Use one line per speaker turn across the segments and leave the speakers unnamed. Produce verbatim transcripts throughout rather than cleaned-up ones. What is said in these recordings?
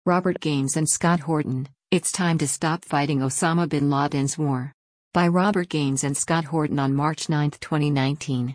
Robert Gaines and Scott Horton, It's Time to Stop Fighting Osama bin Laden's War. By Robert Gaines and Scott Horton on March ninth, twenty nineteen.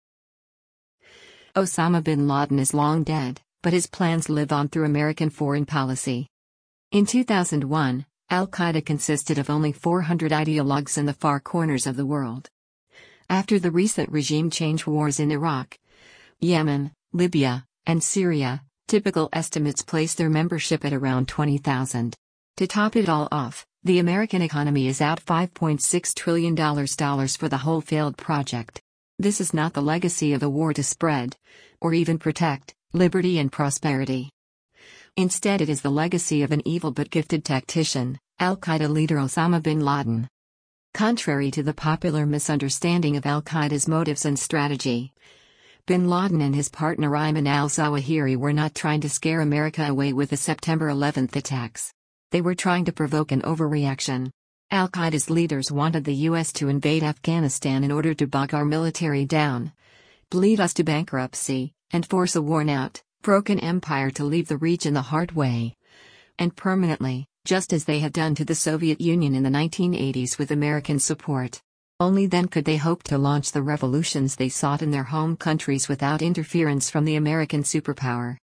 Osama bin Laden is long dead, but his plans live on through American foreign policy. In two thousand one, Al-Qaeda consisted of only four hundred ideologues in the far corners of the world. After the recent regime change wars in Iraq, Yemen, Libya, and Syria, typical estimates place their membership at around twenty thousand. To top it all off, the American economy is out five point six trillion dollars for the whole failed project. This is not the legacy of a war to spread, or even protect, liberty and prosperity. Instead, it is the legacy of an evil but gifted tactician, Al-Qaeda leader Osama bin Laden. Contrary to the popular misunderstanding of Al-Qaeda's motives and strategy, bin Laden and his partner Ayman al-Zawahiri were not trying to scare America away with the September eleventh attacks. They were trying to provoke an overreaction. Al-Qaeda's leaders wanted the U S to invade Afghanistan in order to bog our military down, bleed us to bankruptcy, and force a worn-out, broken empire to leave the region the hard way. And permanently, just as they had done to the Soviet Union in the nineteen eighties with American support. Only then could they hope to launch the revolutions they sought in their home countries without interference from the American superpower.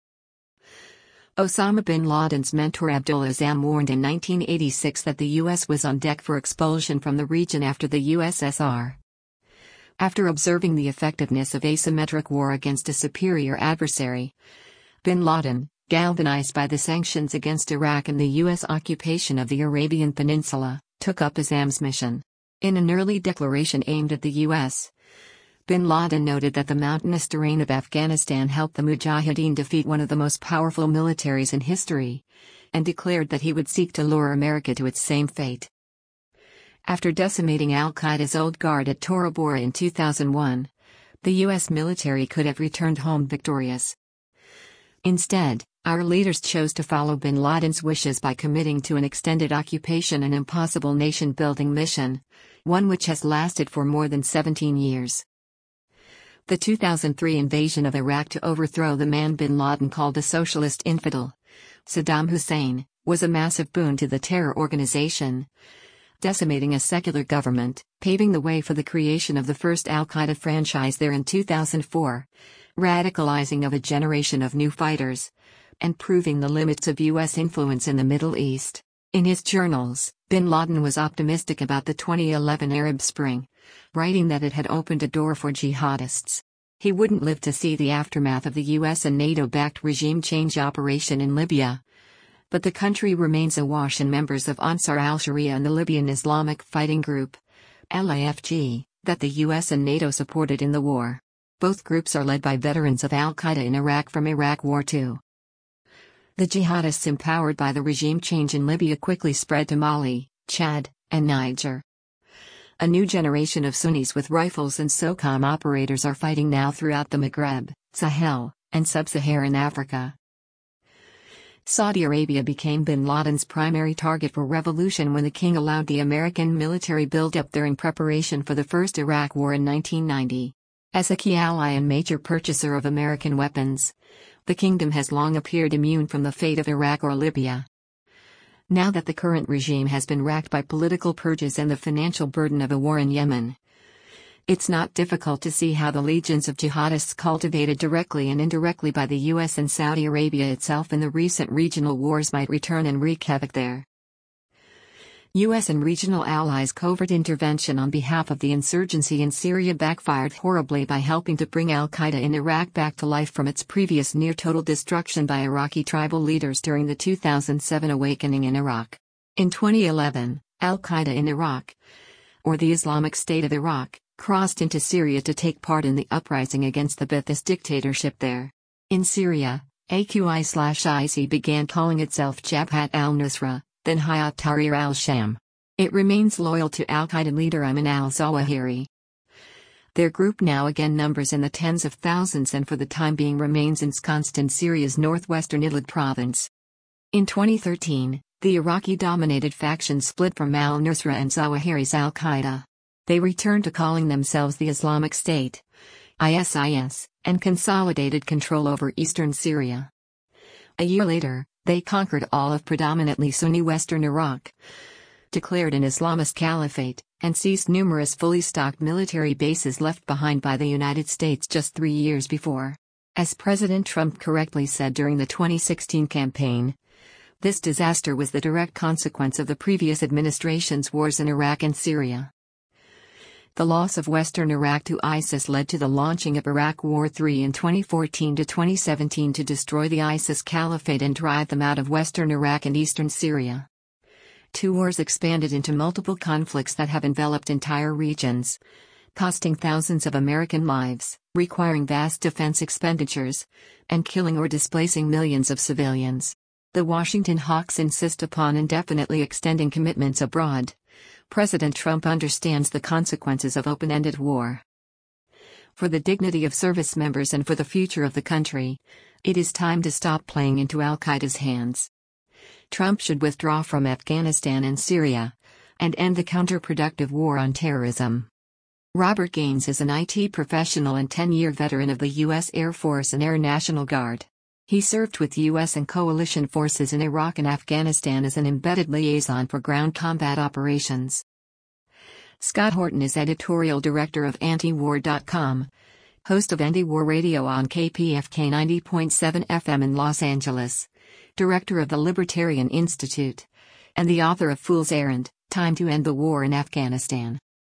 Osama bin Laden's mentor Abdul Azzam warned in nineteen eighty-six that the U S was on deck for expulsion from the region after the U S S R. After observing the effectiveness of asymmetric war against a superior adversary, bin Laden, galvanized by the sanctions against Iraq and the U S occupation of the Arabian Peninsula, took up Azzam's mission. In an early declaration aimed at the U S, bin Laden noted that the mountainous terrain of Afghanistan helped the Mujahideen defeat one of the most powerful militaries in history, and declared that he would seek to lure America to its same fate. After decimating Al-Qaeda's old guard at Tora Bora in two thousand one, the U S military could have returned home victorious. Instead, our leaders chose to follow bin Laden's wishes by committing to an extended occupation and impossible nation-building mission, one which has lasted for more than seventeen years. The two thousand three invasion of Iraq to overthrow the man bin Laden called a socialist infidel, Saddam Hussein, was a massive boon to the terror organization, decimating a secular government, paving the way for the creation of the first Al-Qaeda franchise there in two thousand four, radicalizing of a generation of new fighters, and proving the limits of U S influence in the Middle East. In his journals, bin Laden was optimistic about the twenty eleven Arab Spring, writing that it had opened a door for jihadists. He wouldn't live to see the aftermath of the U S and NATO-backed regime change operation in Libya. But the country remains awash in members of Ansar al-Sharia and the Libyan Islamic Fighting Group, L I F G, that the U S and NATO supported in the war. Both groups are led by veterans of Al-Qaeda in Iraq from Iraq War Two. The jihadists empowered by the regime change in Libya quickly spread to Mali, Chad, and Niger. A new generation of Sunnis with rifles and SOCOM operators are fighting now throughout the Maghreb, Sahel, and sub-Saharan Africa. Saudi Arabia became bin Laden's primary target for revolution when the king allowed the American military buildup there in preparation for the first Iraq War in nineteen ninety. As a key ally and major purchaser of American weapons, the kingdom has long appeared immune from the fate of Iraq or Libya. Now that the current regime has been racked by political purges and the financial burden of a war in Yemen, it's not difficult to see how the legions of jihadists cultivated directly and indirectly by the U S and Saudi Arabia itself in the recent regional wars might return and wreak havoc there. U S and regional allies' covert intervention on behalf of the insurgency in Syria backfired horribly by helping to bring Al-Qaeda in Iraq back to life from its previous near-total destruction by Iraqi tribal leaders during the two thousand seven awakening in Iraq. In twenty eleven, Al-Qaeda in Iraq, or the Islamic State of Iraq, crossed into Syria to take part in the uprising against the Ba'athist dictatorship there. In Syria, A Q I/I C began calling itself Jabhat al-Nusra, then Hayat Tahrir al-Sham. It remains loyal to Al-Qaeda leader Ayman al-Zawahiri. Their group now again numbers in the tens of thousands and for the time being remains ensconced in Syria's northwestern Idlib province. In twenty thirteen, the Iraqi-dominated faction split from al-Nusra and Zawahiri's Al-Qaeda. They returned to calling themselves the Islamic State, I S I S, and consolidated control over eastern Syria. A year later, They conquered all of predominantly Sunni western Iraq, declared an Islamist caliphate, and seized numerous fully stocked military bases left behind by the United States just three years before. As President Trump correctly said during the twenty sixteen campaign, this disaster was the direct consequence of the previous administration's wars in Iraq and Syria. The loss of Western Iraq to ISIS led to the launching of Iraq War three in twenty fourteen to twenty seventeen to destroy the ISIS caliphate and drive them out of Western Iraq and eastern Syria. Two wars expanded into multiple conflicts that have enveloped entire regions, costing thousands of American lives, requiring vast defense expenditures, and killing or displacing millions of civilians. The Washington Hawks insist upon indefinitely extending commitments abroad. President Trump understands the consequences of open-ended war. For the dignity of service members and for the future of the country, it is time to stop playing into Al-Qaeda's hands. Trump should withdraw from Afghanistan and Syria, and end the counterproductive war on terrorism. Robert Gaines is an I T professional and ten-year veteran of the U S Air Force and Air National Guard. He served with U S and coalition forces in Iraq and Afghanistan as an embedded liaison for ground combat operations. Scott Horton is editorial director of anti-war dot com, host of Anti-War Radio on K P F K ninety point seven F M in Los Angeles, director of the Libertarian Institute, and the author of Fool's Errand: Time to End the War in Afghanistan.